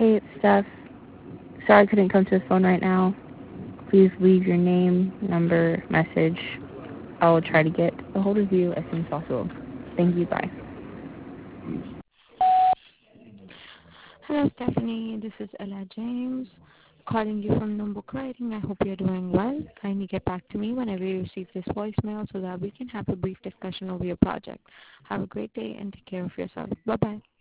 Hey, it's Steph. Sorry I couldn't come to the phone right now. Please leave your name, number, message. I will try to get a hold of you as soon as possible. Thank you. Bye. Hello, Stephanie. This is Ella James calling you from Numbuk Writing. I hope you're doing well. Kindly get back to me whenever you receive this voicemail so that we can have a brief discussion over your project. Have a great day and take care of yourself. Bye-bye.